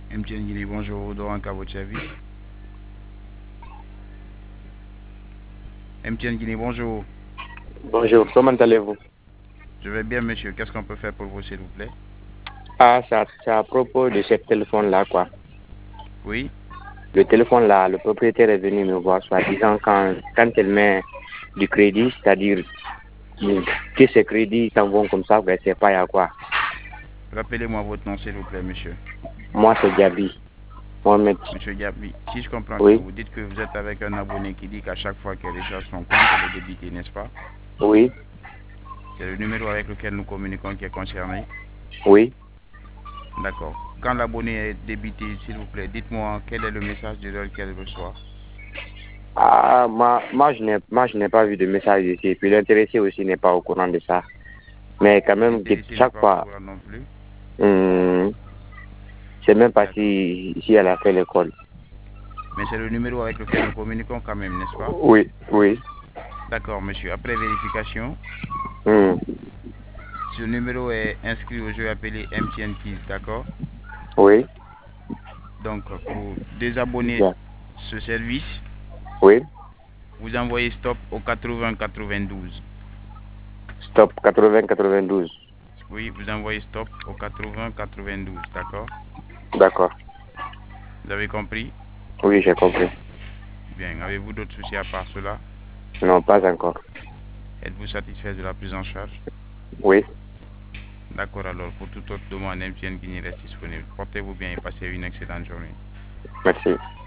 MTN Guinée, bonjour, Doran à votre service. MTN Guinée, bonjour. Bonjour, comment allez-vous? Je vais bien, monsieur. Qu'est-ce qu'on peut faire pour vous, s'il vous plaît? Ah, c'est à propos de ce téléphone-là, quoi. Oui, Le téléphone-là, le propriétaire est venu me voir, soi-disant, quand elle met du crédit, c'est-à-dire que ces crédits s'en vont comme ça, ben, c'est pas à quoi. rappelez-moi votre nom, s'il vous plaît, monsieur. Moi, c'est Gabi, Mohamed. Monsieur Diaby, si je comprends bien, Oui, vous dites que vous êtes avec un abonné qui dit qu'à chaque fois qu'elle recharge son compte, elle est débitée, n'est-ce pas? oui, C'est le numéro avec lequel nous communiquons qui est concerné. oui. D'accord. Quand l'abonné est débité, s'il vous plaît, dites-moi quel est le message d'erreur qu'elle reçoit. Ah, moi, je n'ai pas vu de message ici. Puis l'intéressé aussi n'est pas au courant de ça. Mais quand même, L'intéressé n'est chaque pas au fois, courant non plus. hum, c'est même pas D'accord. si elle a fait l'école. Mais c'est le numéro avec lequel nous communiquons quand même, n'est-ce pas? Oui, oui. D'accord, monsieur. Après vérification, Hum, ce numéro est inscrit au jeu appelé MTN Kiss, d'accord? oui, Donc, pour désabonner bien. ce service, Oui. vous envoyez stop au 80 92. Stop 80-92. Oui, vous envoyez stop au 80 92, d'accord? D'accord. Vous avez compris? Oui, j'ai compris. Bien. Avez-vous d'autres soucis à part cela? Non, pas encore. Êtes-vous satisfait de la prise en charge? Oui, D'accord, alors, pour toute autre demande, MTN Guinée reste disponible. Portez-vous bien et passez une excellente journée. merci.